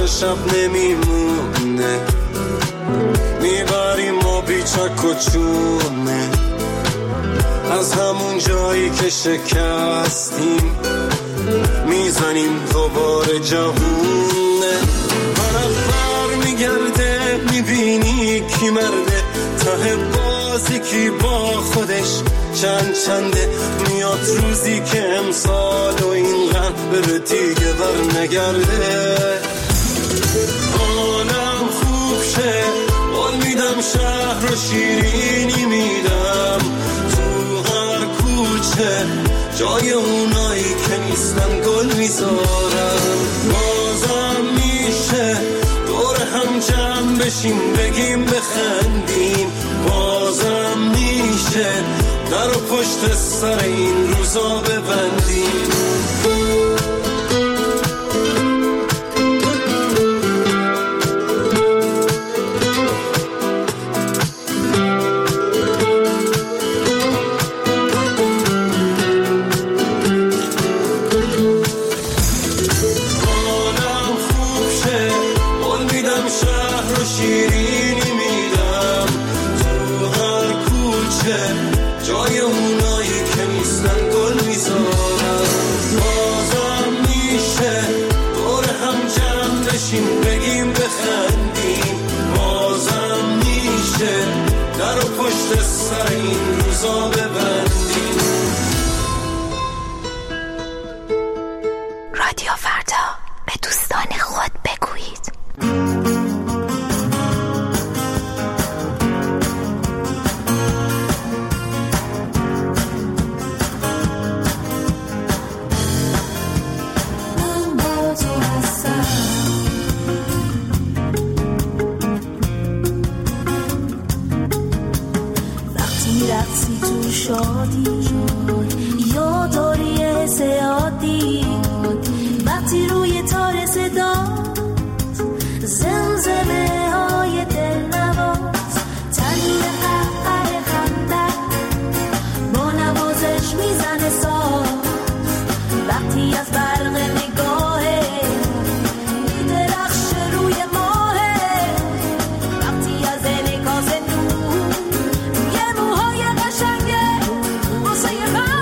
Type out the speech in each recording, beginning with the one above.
تا شب نمیمونه، میبریم ما بیچک و چونه از همون جایی که شکستیم، میزنیم دوباره جوونه. برف میگرده میبینی کی مرده، ته بازی کی با خودش چنده. میاد روزی که امسال و این غم بره دیگه بر نگرده. حالم خوب شه قول میدم، شهر و شیرینی میدم، تو هر کوچه جای اونایی که نیستن گل میذارم. بازم میشه دور هم جمع بشیم بگیم بخندیم، بازم میشه در و پشت سر این روزا ببندیم. جای اونایی که نیستن گل میذارم. بازم میشه دور هم جمع بشیم بگیم بخندیم، بازم میشه در و پشت سر این روزا ببندیم. رادیو فردا، به دوستان خود بگویید. رقصی تو شادی یا داری زیادی، وقتی روی تار صدا زمزمه های دلنواز، تنین قهقه خنده با نوازش میزنه ساز، وقتی از برق نگاهه میدرخشه روی ماهه، وقتی از انعکاس نور یه موهای قشنگه واسه یه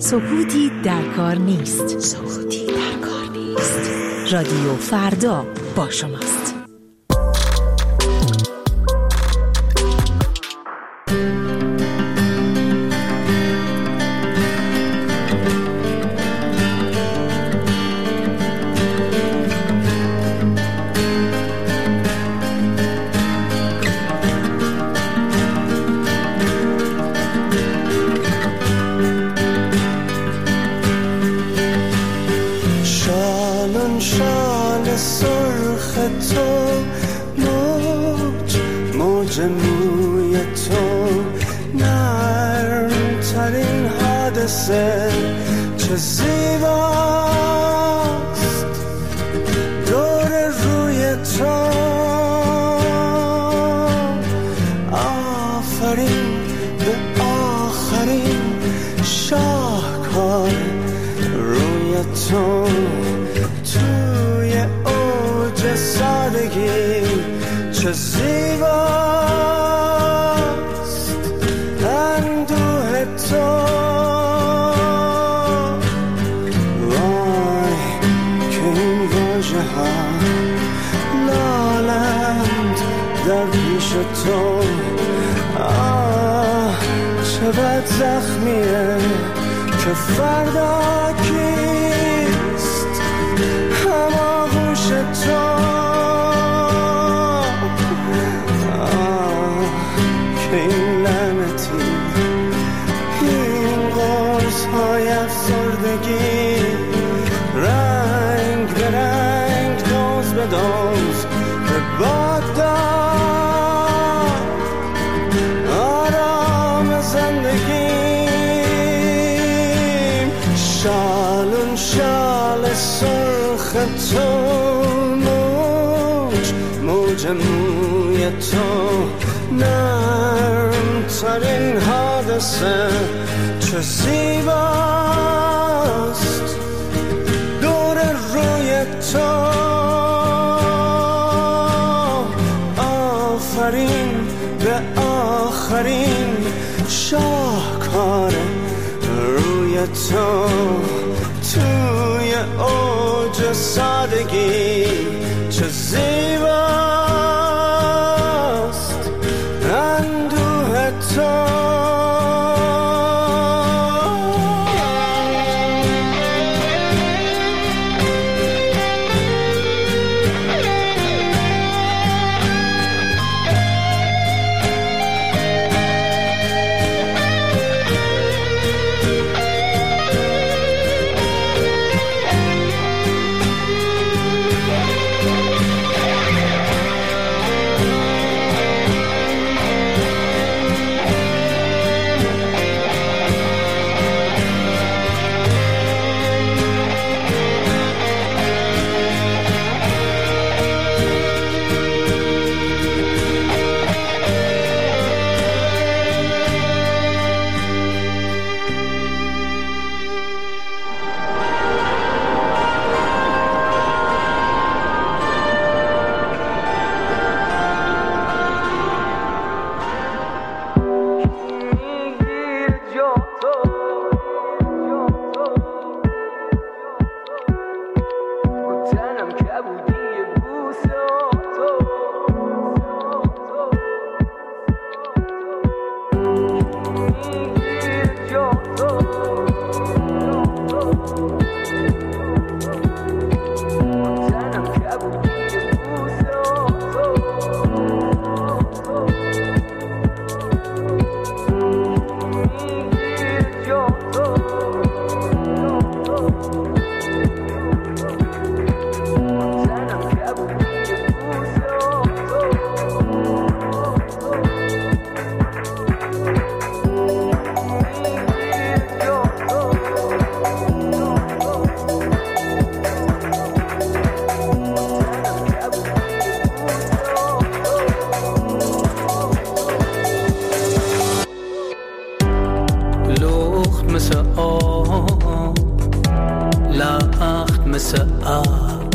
سکوتی در کار نیست. رادیو فردا با شماست. موی تو نرم ترین حادثه چه زیباست دور روی تو آفرین به آخرین شاهکار روی تو توی اوج سادگی چه زیباست اندوه تو وای که این واژه ها لالند در پیش تو چه بد زخمیه که فردا کیست هماغوش تو این لعنتی این قرص‌های افسردگی رنگ به رنگ دوز به دوز به باد داد آرام زندگیم شالون شال سرخ تو موج موی تو نرم ترین حادثه چه زیباست دور روی تو آفرین به آخرین شاهکار روی تو توی اوج سادگی چه زیباست اندوه تو مثل ابر،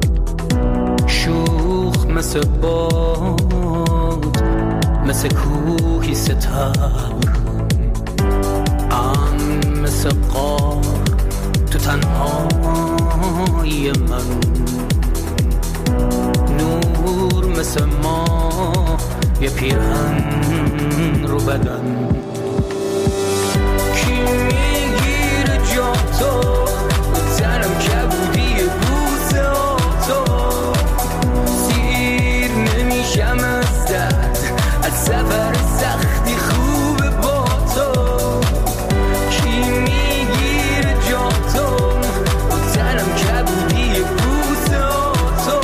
شوخ مثل باد، مثل کوهی ستبر، مثل قار تو تنهایی من، نور مثل ما یه پیرهن رو بدن. کی میگیره جا تو تنم کبودی بوسه تو، سیر نمیشم از درد از سفر سختی خوبه با تو. کی میگیره جا تو تنم کبودی بوسه تو،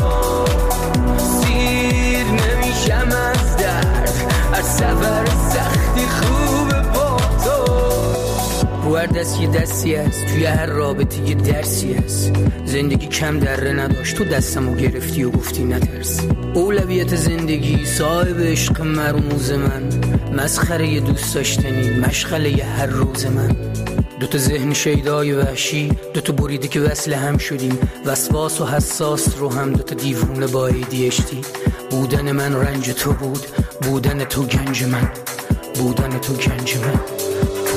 سیر نمیشم از درد از سفر سختی خوبه با تو. رو هر دست یه دستی هست، توی هر رابطه یه درسی هست. زندگی کم دره نداشت، تو دستمو گرفتی و گفتی نترس. اولویت زندگی صاحب عشق مرموز من، مسخره ی دوست داشتنی مشغله ی هر روز من. دوتا ذهن شیدای وحشی، دوتا بریده که وصل هم شدیم، وسواس و حساس رو هم دوتا دیوونه با ADHD. بودن من رنج تو بود، بودن تو گنج من، بودن تو گنج من، بودن تو.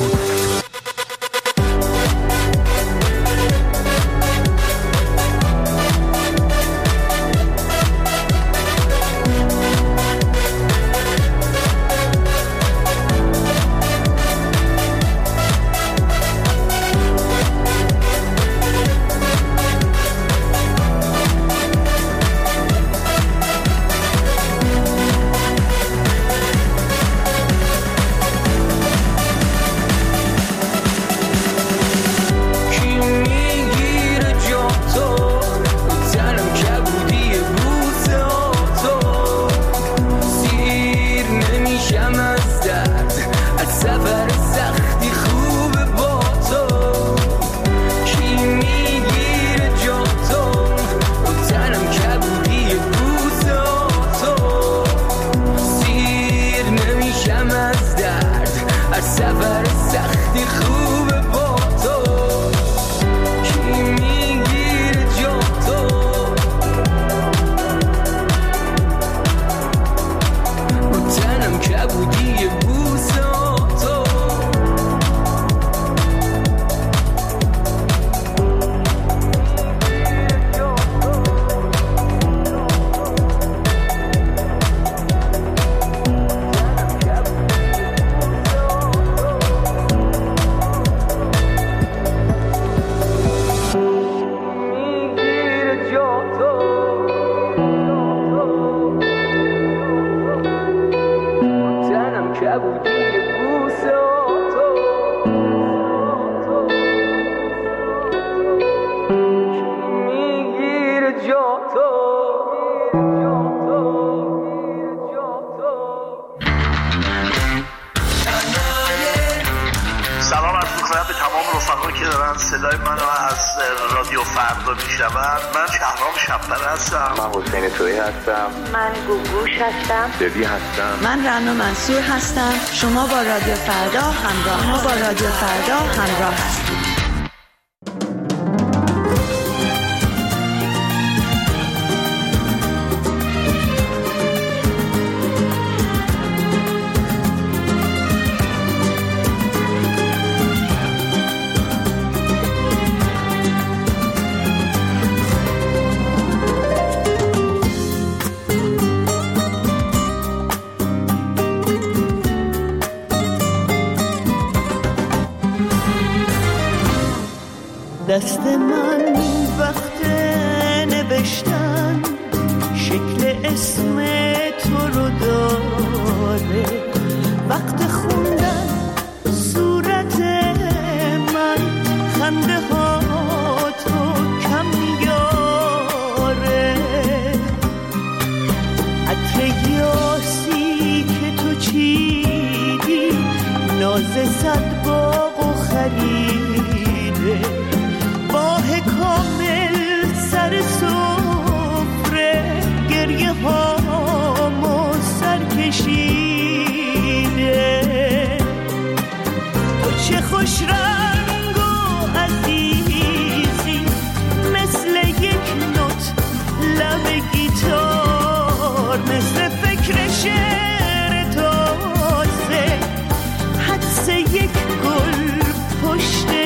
من رنا منصور هستم. شما با رادیو فردا همراه هستید. دست من وقت نوشتن شکل اسم تو رو داره، وقت خوندن صورت من خنده ها تو کم میاره. عطر یاسی که تو چیدی ناز صد باغ و خریده، ماه کامل سر سفره گریه هامو سر کشیده. تو چه خوش رنگ و عزیزی مثل یک نوت لب گیتار، مثل فکر شعر تازه حدس یک گل پشت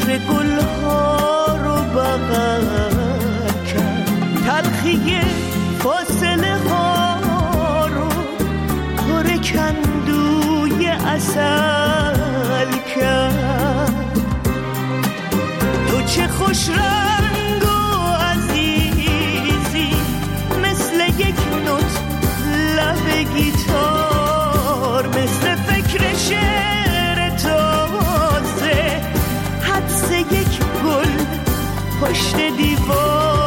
عطر گلها رو بغل کرد، تلخی فاصله ها رو پر کندوی عسل کرد. تو چه خوش رنگ و عزیزی، مثل یک نوت لب گیتار، مثل فکر شعر تازه، حدس یک گل پشت دیوار.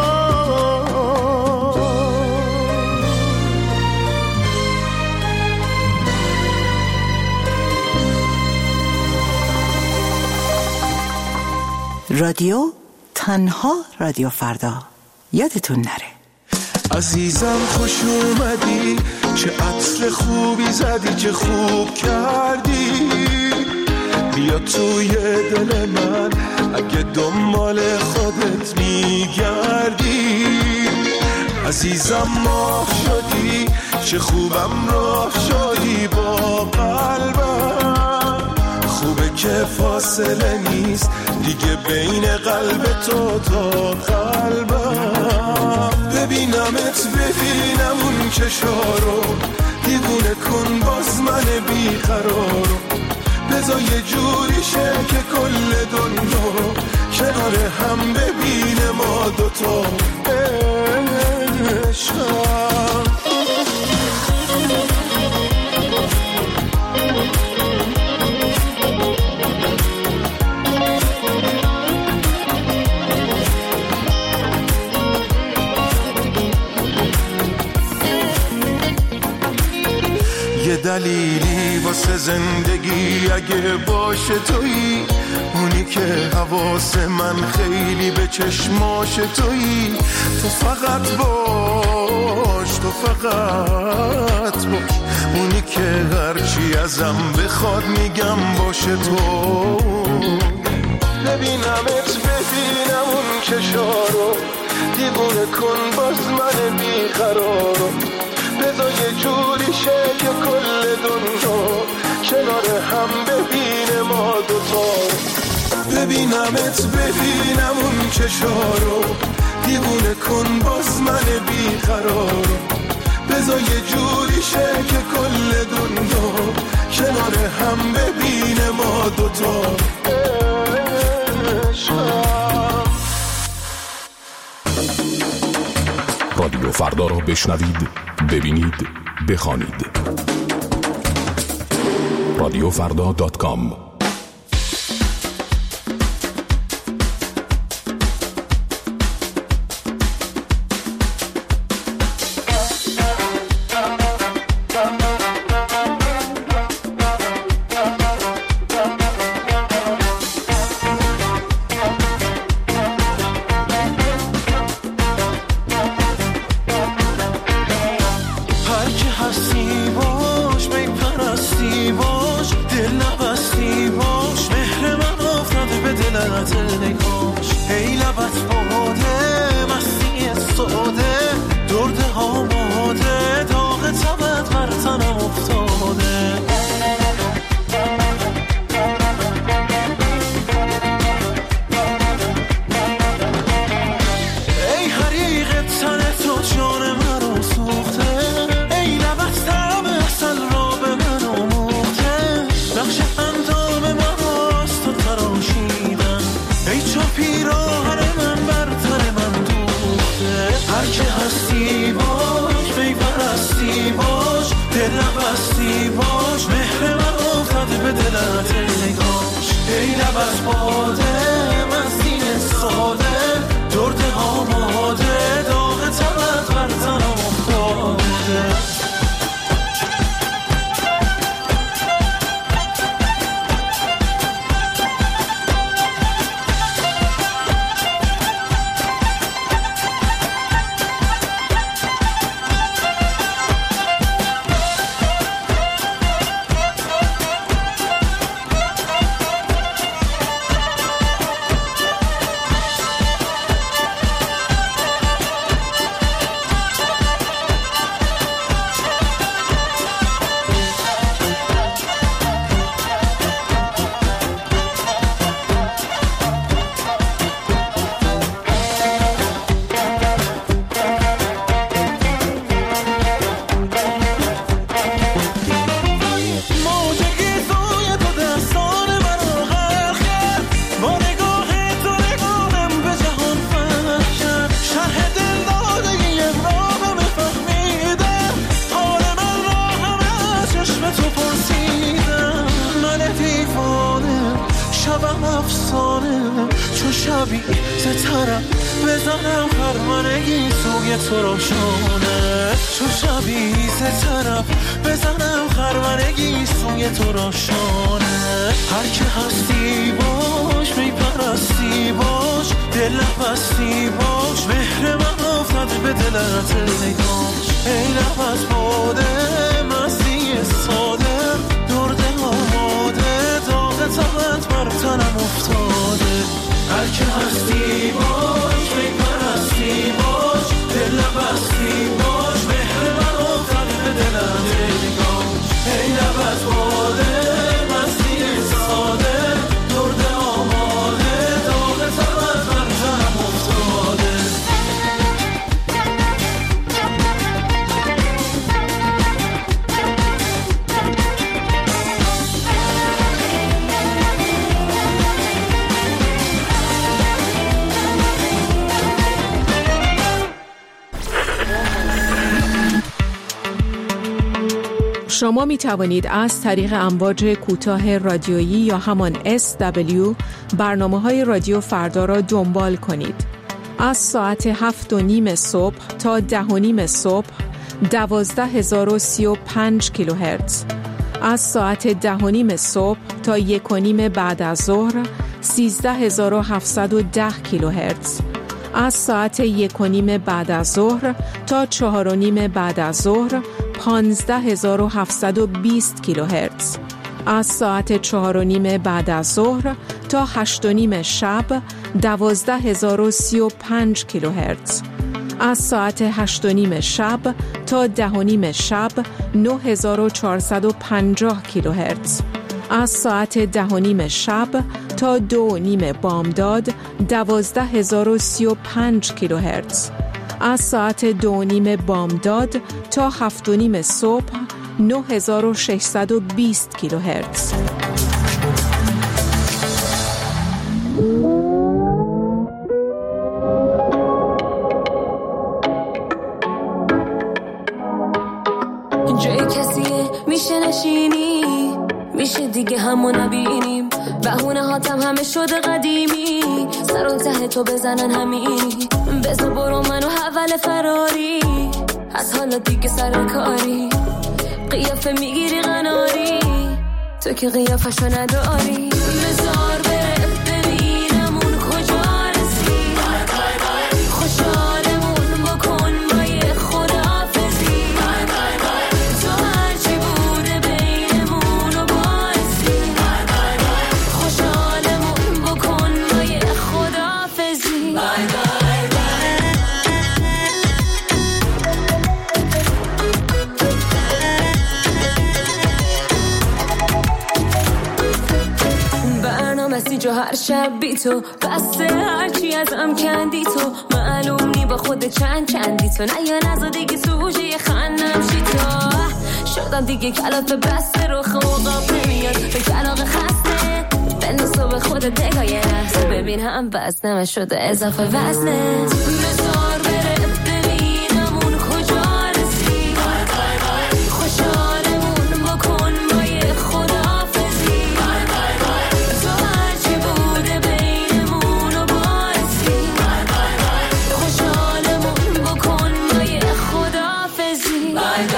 رادیو تنها رادیو فردا، یادتون نره. عزیزم خوش اومدی، چه عطر خوبی زدی، چه خوب کردی. بیا توی دل من اگه دنبال خودت میگردی. عزیزم ماه شدی، چه خوبم راه شدی با قلبم. خوبه که فاصله نیست دیگه بین قلب تو تا قلبم. ببینمت ببینم اون چشارو، دیوونه کن باز من بیقرارو. بذار یه جوری شه که کل دنیا کنار هم ببینه ما دوتا عشقم. یه دلیلی واسه زندگی اگه باشه تویی، اونی که حواس من خیلی به چشماش تویی. تو فقط باش، تو فقط باش، اونی که هرچی ازم بخواد میگم باشه تو. ببینمت ببینم اون چشارو، دیوونه کن باز من بیقرارو. بذار یه جوری شه که کل دنیا کنار هم ببینه ما دوتا. ببینمت ببینم اون چشارو، دیوونه کن باز من بیقرارو. بذار یه جوری شه که کل دنیا کنار هم ببینه ما دوتا عشقم. رادیو فردا رو بشنوید، ببینید، بخوانید. رادیوفردا.com. من افسانه چو شبی سترم بزنم خرمنگی سوی تو روشانه چو شبی سترم بزنم خرمنگی سوی تو روشانه هر که هستی باش میپرستی باش دل بستی باش مهر من افتاد به دلت نگاش ای لب از باده مستی ساده درد آماده داغ تبت بر تنم افتاده هر که هستی باش میپرستی باش دل بستی باش مهر من افتاد به دلت نگاش ای لب از باده مستی ساده درد آماده داغ تبت بر تنم افتاده شما می توانید از طریق امواج کوتاه رادیویی یا همان SW برنامه‌های رادیو فردا را دنبال کنید. از ساعت 7:30 صبح تا 10:30 صبح 12035 کیلوهرتز. از ساعت 10:30 صبح تا 1:30 بعد از ظهر 13710 کیلوهرتز. از ساعت 1:30 بعد از ظهر تا 4:30 بعد از ظهر 15720 کیلوهرتز. از ساعت 4:30 بعد از ظهر تا 8:30 شب 12035 کیلوهرتز. از ساعت 8:30 شب تا 10:30 شب 9450 کیلوهرتز. از ساعت 10:30 شب تا 2:30 بامداد 12035 کیلوهرتز. از ساعت 2:30 بامداد تا 7:30 صبح 9620 کیلوهرتز. جای کسیه میشه نشینی میشه دیگه همو نبینیم بهونه هاتم همه شده قدیمی سر اون ته تو بزنن همینی بزا برو منو حول فراری از حالا دیگه سر کاری قیافه میگیری قناری تو که قیافشو نداری بزار بره ببینم اون کجا رسی خوشحالمون بکن با یه خداحافظی تو هرچی بوده بینمون و باعثی خوشحالمون بکن با یه خداحافظی مسیج و هر شب بی تو بسته هرچی ازم کندی تو معلوم نی با خود چندی تو نه یا نزا دیگه سوژه خندم شی تو شدم دیگه کلاف بسته رو خوقاب نمیاد به کلاق خسته بنوسو به خود دگاه نفسه ببین هم بزنم شده اضافه وزنه بزار بره ببینم اون کجا رسی خوشحالمون بکن با یه خداحافظی تو هرچی بوده بینمون و باعثی خوشحالمون بکن با یه خداحافظی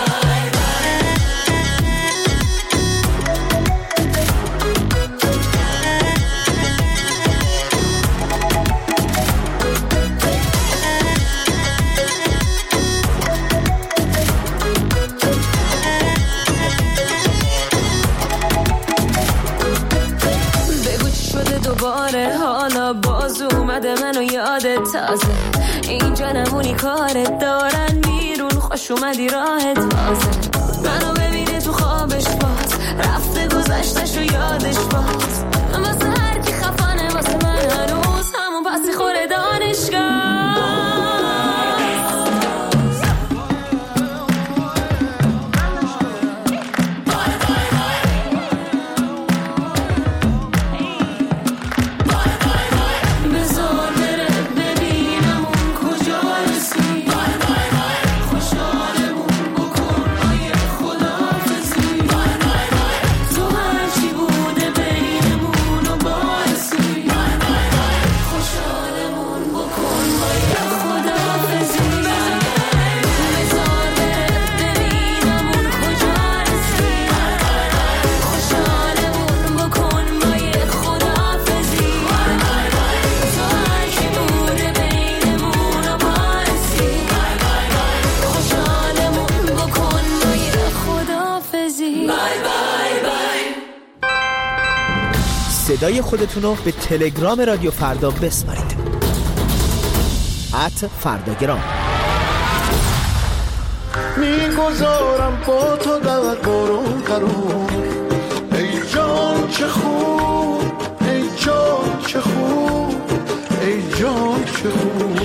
دوباره حالا باز اومده منو یادت تازه اینجا نمونی کارت دارن بیرون خوش اومدی راحت تازه منو ببینه تو خوابش باز رفته گذشتش و یادش باز واسه هر کی خفانه واسه من هنوز همون پسی خوره دانشگاه صدای خودتونو به تلگرام رادیو فردا بسپارید. @فرداگرام. میگذارم با تو در بارون قرار، ای جان چه خوب، ای جان چه خوب، ای جان چه خوب.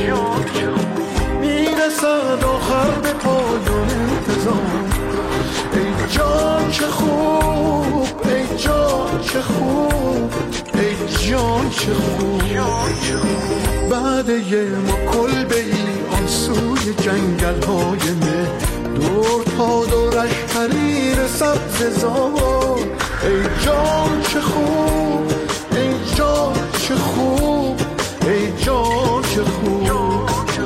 میرسد آخر به پایان انتظار، ای جان چه خوب، ای جان چه خوب، ای جان چه خوب. بعد یه ما کلبه ای آن سوی جنگل های مه، دور تا دورش حریر سبز زار، ای جان چه خوب، ای جان چه خوب، ای جان چه خوب.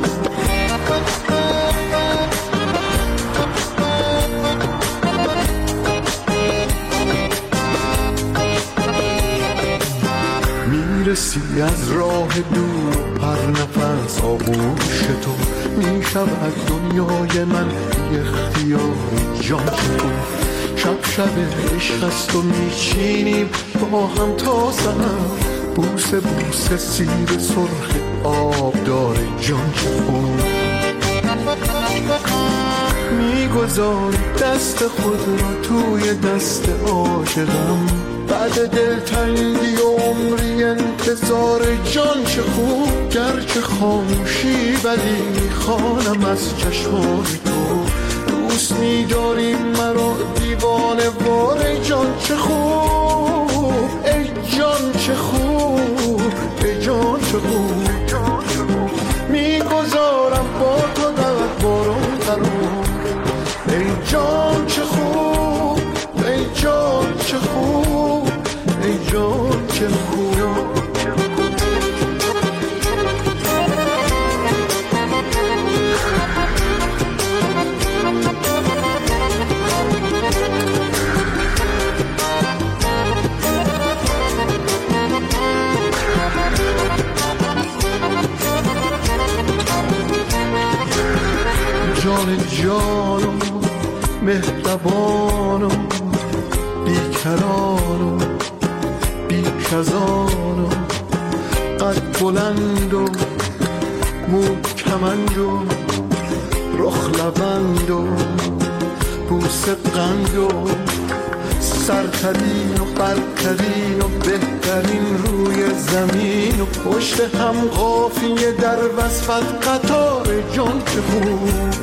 میرسی از راه دور پر نفس آغوش تو، میشود دنیای من بی اختیار جان تو. شب شب عشق است و میچینیم با هم تا سحر، بوسه بوسه سیر سرخ آب داره جان تو. میگذاری دست خود را توی دست عاشقم، بعد دلتنگی و عمری انتظار جان چه خوب. گرچه خاموشی ولی میخوانم از چشمای تو، دوست می‌داری مرا دیوانه وار. ای جان چه خوب، ای جان چه خوب، ای جان چه خوب. میگذارم با تو در بارون قرار، ای جان چه خوب، ای جان چه خوب، ای جان چه خوب. جان جانم مهربانم بیکرانم بیکزانم، قد بلند و مو کمند و رخ لبند و بوسه قند و سرترین و برترین و بهترین روی زمین و پشت هم قافیه در وصفت قطار جان چه خوب.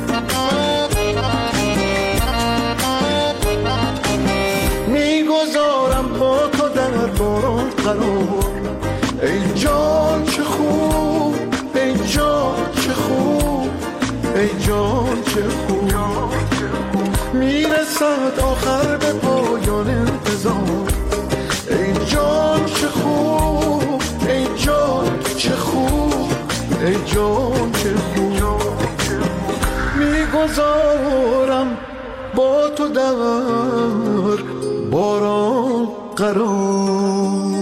میگذارم با تو در بارون قرار، ای جان چه خوب، ای جان چه خوب، ای جان چه خوب. میرسد آخر به پایان انتظار، ای جان چه خوب، ای جان چه خوب، ای جان چه خوب. میگذارم با تو در باران قرار.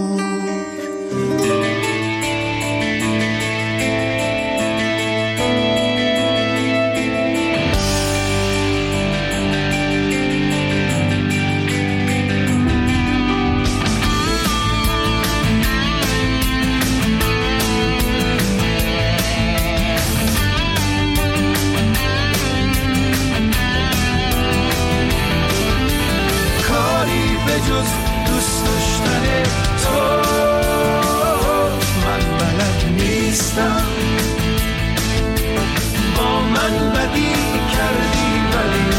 جز دوست داشتن تو من بلد نیستم، با من بدی کردی ولی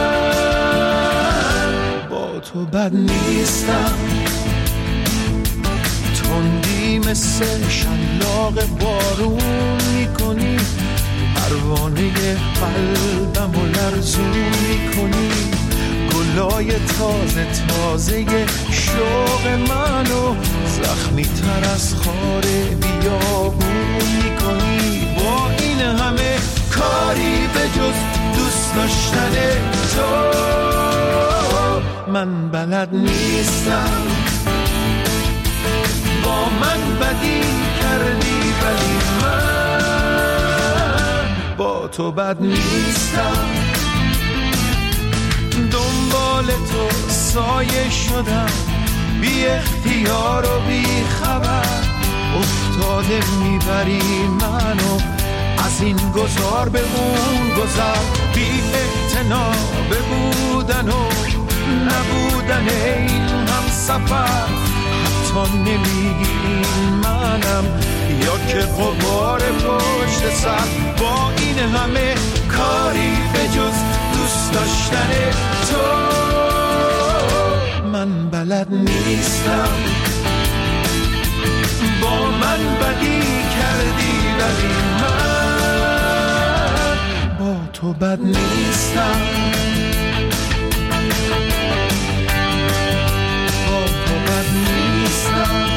من با تو بد نیستم. تندی مثل شلاق بارون میکنی، پروانه قلبم و لرزون میکنی، گلای تازه تازه شوق منو زخمی تر از خار بیابون میکنی. با این همه کاری به جز دوست داشتن تو من بلد نیستم، با من بدی کردی ولی من با تو بد نیستم. دنبال تو سایه شدم، بی اختیار و بی خبر افتاده میبری منو از این گذار به اون گذر، بی اعتنا به بودن و نبودن این هم سفر. حتی نمیگی منم یا که غبار پشت سر. با این همه کاری به جز دوست داشتن تو من بلد نیستم. با من بدی کردی ولی من با تو بد نیستم. با تو بد نیستم.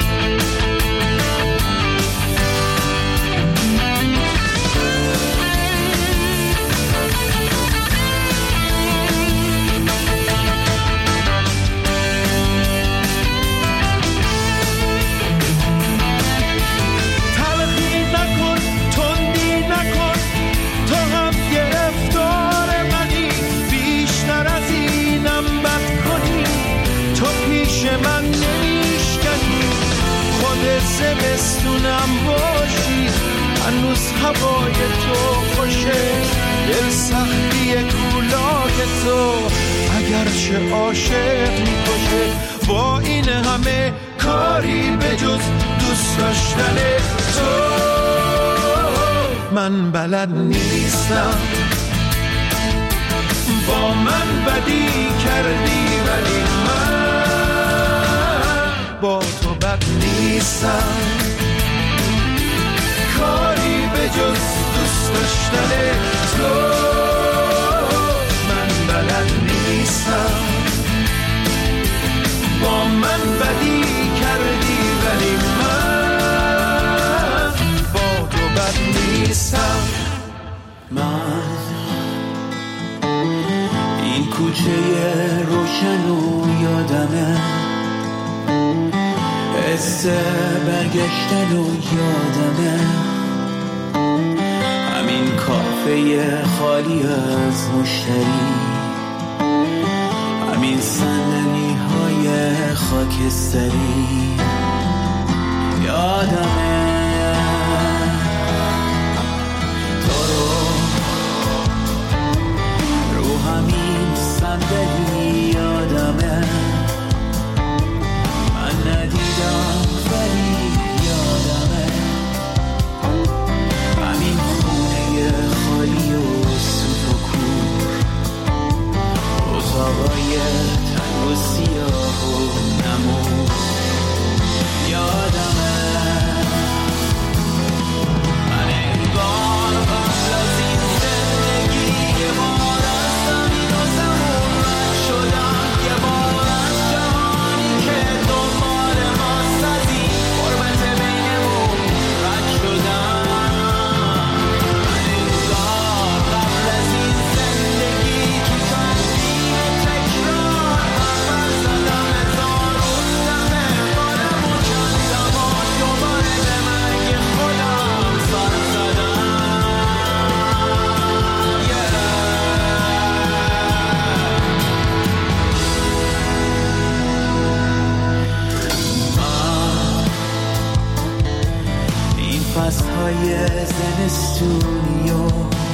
من نمیشکنی خود زمستونم باشی، هنوز هوای تو خوشه، دل سختی کولاک تو اگرچه عاشق میکشه. با این همه کاری به جز دوست داشتن تو من بلد نیستم. با من بدی کردی ولی من با تو بد نیستم. کاری به جز دوست داشتن تو من بلد نیستم. با من بدی کردی ولی من با تو بد نیستم. من این کوچه روشن و یادمه، حس برگشتن و یادمه، همین کافه خالی از مشتری، همین صندلی های خاکستری. یادمه تو رو همین صندلی. یادمه من ندیدم ولی یادمه همین خونه خالی و سوت و کور، اتاقای تنگ و سیاه و نمور. یادمه من انگار قبل از این زندگی یه بار از زمین و زمون رد شدم، یه بار از جهانی که دنبال ماست از این غربت بینمون رد شدم. من انگار قبل از این زندگی که تنظیم تکرار من زدم هزار اون دمه بارم و کندم و دوباره به مرگ خودم سر زدم. این فصلهای زمستونی و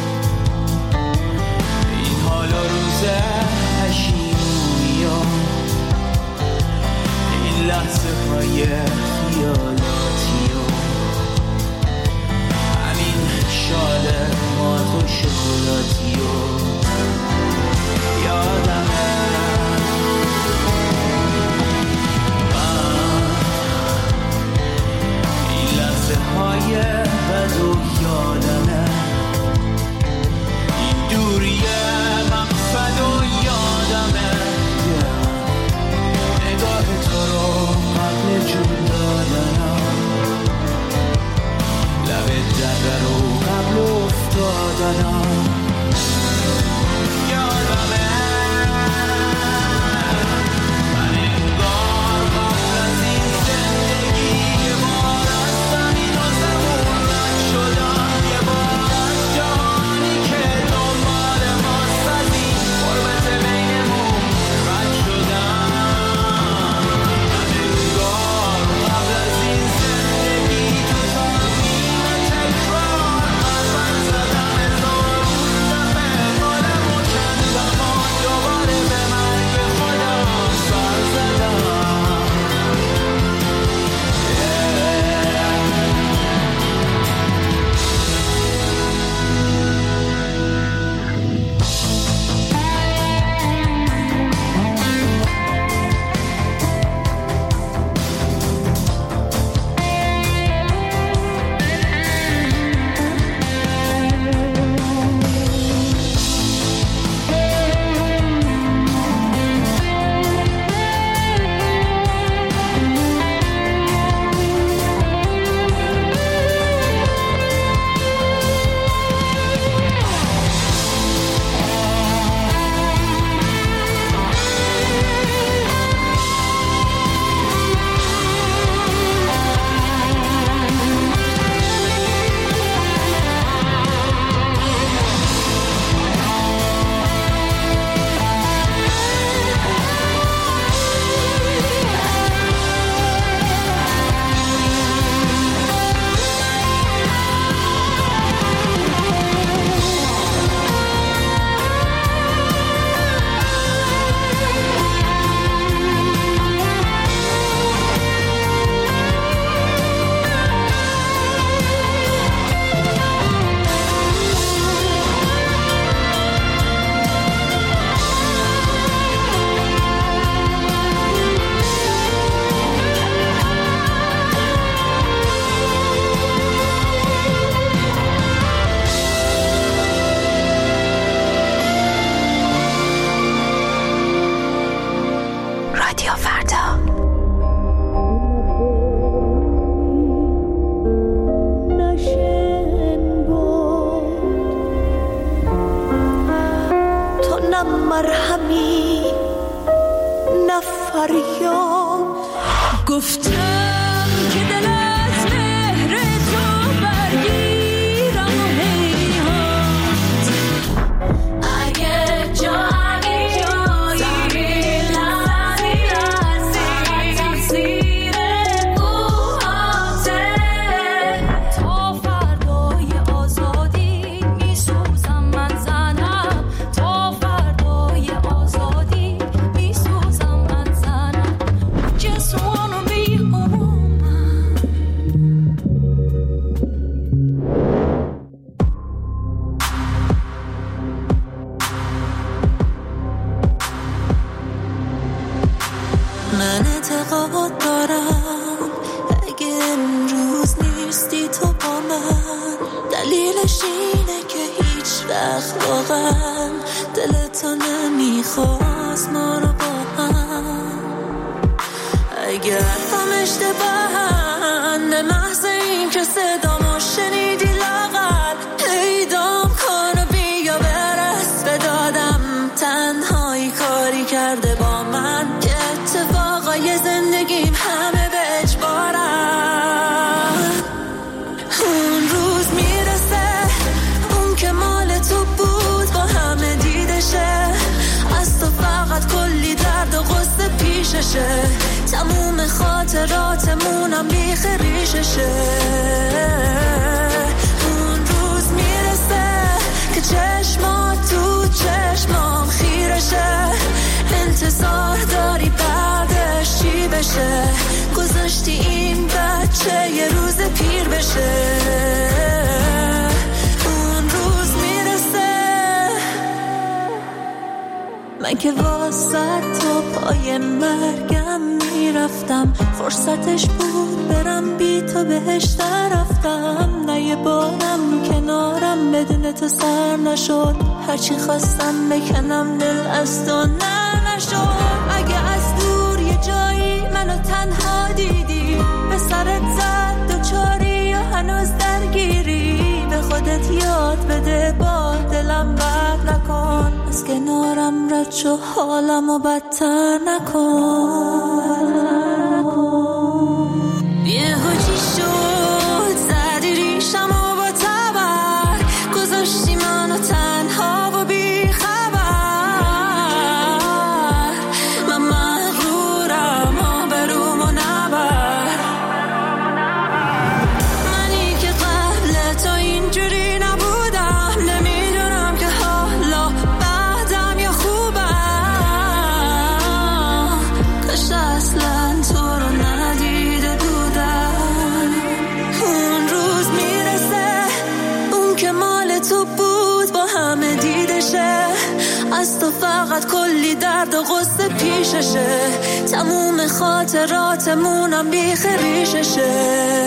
این حال و روز پشیمونی و این لحظه های خیالاتی و همین شال مات و شکلاتی و یادمه این لحظه های بد و یادمه این دوری مقصد و یادمه نگاه تو رو قبل جون دادنم، لب دره رو قبل افتادنم. یادمه فردا. تو نه مرهمی نه فریاد، گفتم که دل از مهر تو برگیرم و هیهات. اگه جایی لرزی تقصیر اوهاته، تا فردای آزادی میسوزم من زنم، تا فردای آزادی میسوزم من زنم. Just wanna be home. من اعتقاد دارم اگه امروز نیستی تو با من، دلیلش اینه که هیچ وقت واقعا دلتو نمیخواست ما رو با هم. اگر هم اشتباهن به محض این که صدامو شنیدی لاغر پیدام کن و بیا برس به دادم. تنهایی کاری کرده با من که اتفاقای زندگیم همه به اجبارن. اون روز میرسه اون که مال تو بود با همه دیدشه، از تو فقط کلی درد و غصه پیششه، تموم خاطراتمونم بیخ ریششه. اون روز میرسه که چشمات تو چشمام خیرشه، انتظار داری بعدش چی بشه، گذاشتی این بچه یه روز پیر بشه. اون روز میرسه من که واسه تو پای مرگم میرفتم، فرصتش بود برم بی تو بهش رفتم. نه یه بارم رو کنارم بدون تو سر نشد، هرچی خواستم بکنم دل از تو نشد. اگه از دور یه جایی منو تنها دیدی، به سرت زد دوچاری یا هنوز درگیری، به خودت یاد بده با دلم بد نکن، از کنارم رد شو حالمو بدتر نکن. یه هوچی شد زدی ریشمو با تبر، گذاشتی منو تنها و بی خبر. من مغرورم آبرومو نبر، منی که قبل تو اینجوری نبودم، نمیدونم که حالا بعدم یا خوبم. کاش اصلا تو رو ندیده بودم. اون روز میرسه اون که مال تو بود با همه دیدشه، از تو فقط کلی درد و غصه پیششه، تموم خاطراتمونم بیخ ریششه.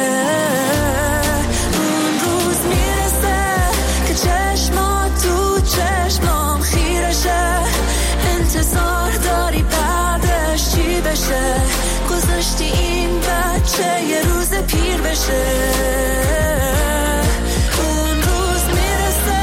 اون روز میرسه که چشمات تو چشمام خیرشه، انتظار داری بعدش چی بشه، گذاشتی این بچه یه روز پیر بشه. اون روز میرسه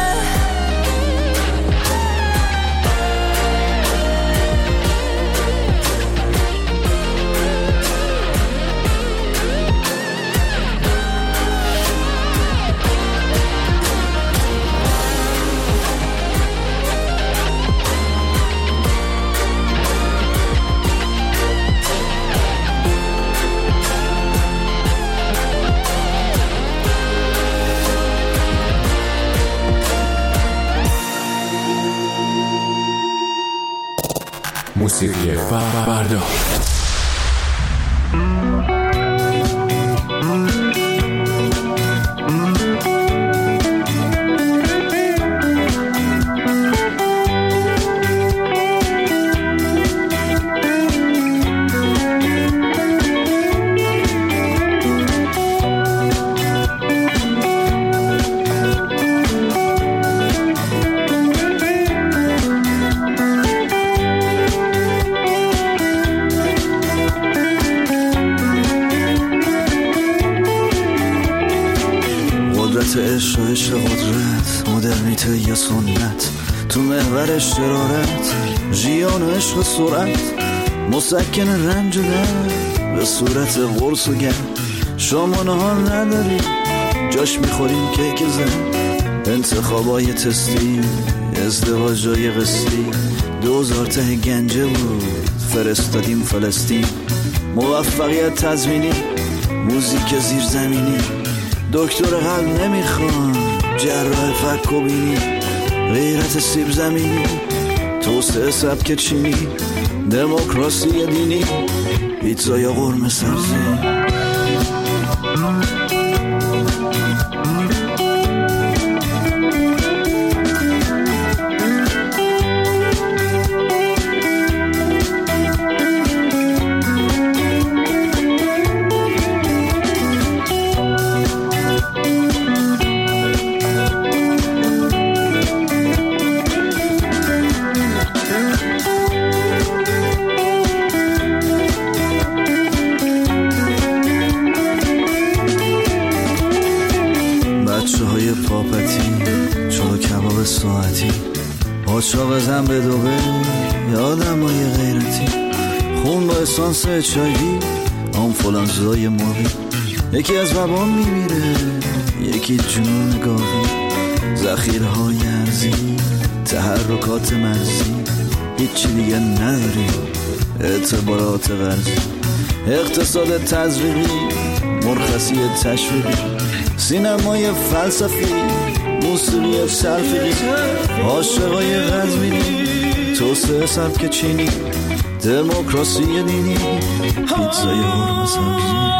موسیقی فردا. بچه عشق قدرت، مدرنیته یا سنت، تو محور شرارت، ژیان و عشق سرعت، مسکن رنج و درد به صورت قرص و گرد. شما نهار نداری جاش میخوریم کیک زن، انتخابای تستی، ازدواجای قسطی، 2000 ته گنجه بود فرستادیم فلسطین. موفقیت تضمینی، موزیک زیرزمینی، دکتر قلب نمیخوان، جراح فک و بینی، غیرت سیب زمینی، توسعه سبک چینی، دموکراسی دینی، پیتزا یا قرمه سبزی. پاچاق زن به دوبه، یادم های غیرتی، خون با اسانس چایوی، آنفولانزای موقعی. یکی از وبا میمیره، یکی جنون گاوی، ذخیرهای ارزی، تحرکات مرزی، هیچی دیگه نداریم، اعتبارات غرزی، اقتصاد تزریقی، مرخصی تشویقی، سینمای فلسفی، موسیقی سلفی، عاشقای قزوینی، توسعه سبک چینی، دموکراسی دینی، پیتزای قرمه سبزی.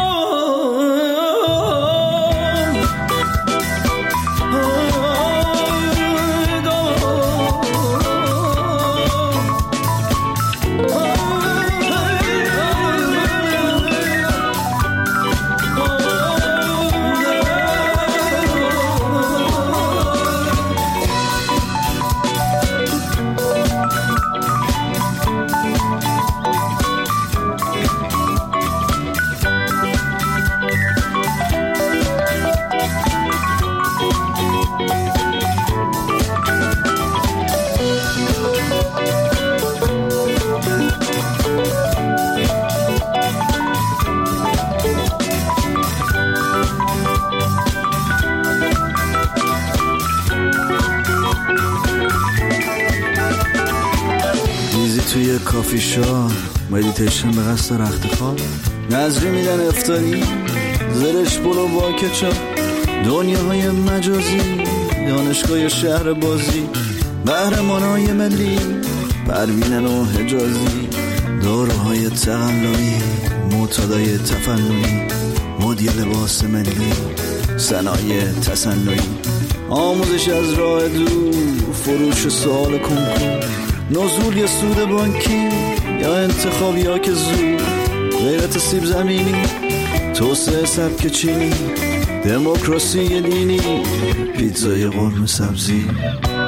توی کافی شاپ، مدیتیشن به قصد رخت خواب، نظری میدن افتاری، زرش برو با کچاپ، دنیاهای مجازی، دانشگاه شهر بازی، قهرمانای ملی، پروینن و حجازی، داروهای تقلایی، معتادای تفننی، مدی لباس ملی، صنایع تصنعی، آموزش از راه دور، فروش سوال کنکور، نزول یا سود بانکی یا انتخابی ها که زود، غیرت سیب زمینی، توسعه سبک چینی، دموکراسی دینی، پیتزای قرمه سبزی.